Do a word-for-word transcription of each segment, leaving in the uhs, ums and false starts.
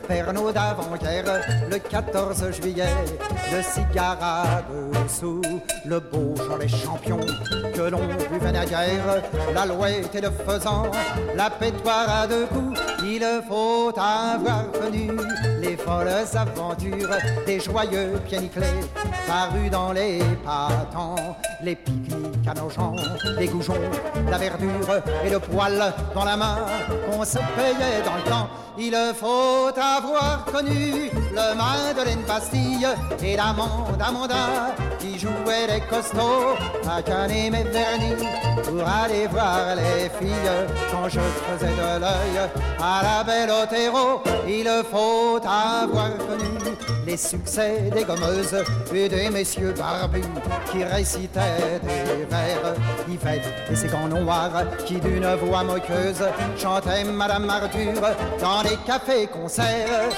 Pernod d'avant-guerre, le quatorze juillet, le cigare à deux sous, le beau les champions que l'on buvait naguère, l'alouette et le faisan, la pétoire à deux coups. Il faut avoir connu les folles aventures des joyeux pieds nickelés, parus dans les pâtants, les pique-niques à nos gens, les goujons, la verdure et le poil dans la main qu'on se payait dans le temps. Il faut avoir connu le Madeleine Bastille et l'amande Amanda qui jouait les costauds à Canet et Vernis pour aller voir les filles quand je faisais de l'œil à la belle Otero. Il faut avoir connu les succès des gommeuses et des messieurs barbus qui récitaient des vers. Yvette et ses gants noirs qui d'une voix moqueuse chantaient Madame Arthur dans les cafés-concerts.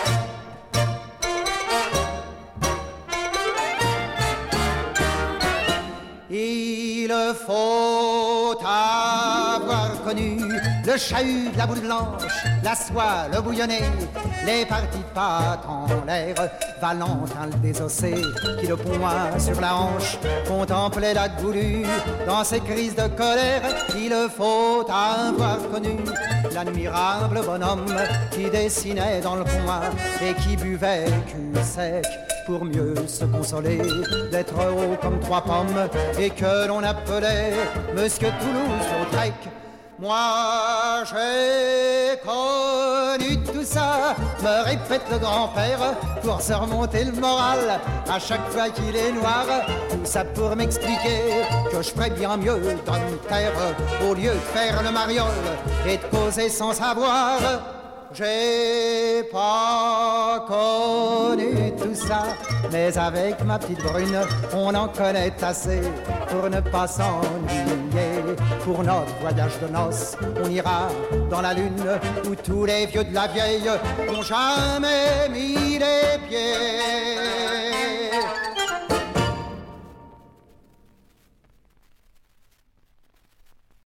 Il faut avoir connu le chahut, la boule blanche, la soie, le bouillonné, les parties de pâte en l'air, Valentin le désossé, qui le poing sur la hanche contemplait la goulue dans ses crises de colère. Il faut avoir connu l'admirable bonhomme qui dessinait dans le coin et qui buvait cul sec pour mieux se consoler d'être haut comme trois pommes et que l'on appelait Monsieur Toulouse-Lautrec. Moi j'ai connu tout ça, me répète le grand-père, pour se remonter le moral à chaque fois qu'il est noir. Tout ça pour m'expliquer que je ferais bien mieux dans une terre au lieu de faire le mariole et de causer sans savoir. J'ai pas connu tout ça, mais avec ma petite brune, on en connaît assez pour ne pas s'ennuyer. Pour notre voyage de noces, on ira dans la lune où tous les vieux de la vieille n'ont jamais mis les pieds.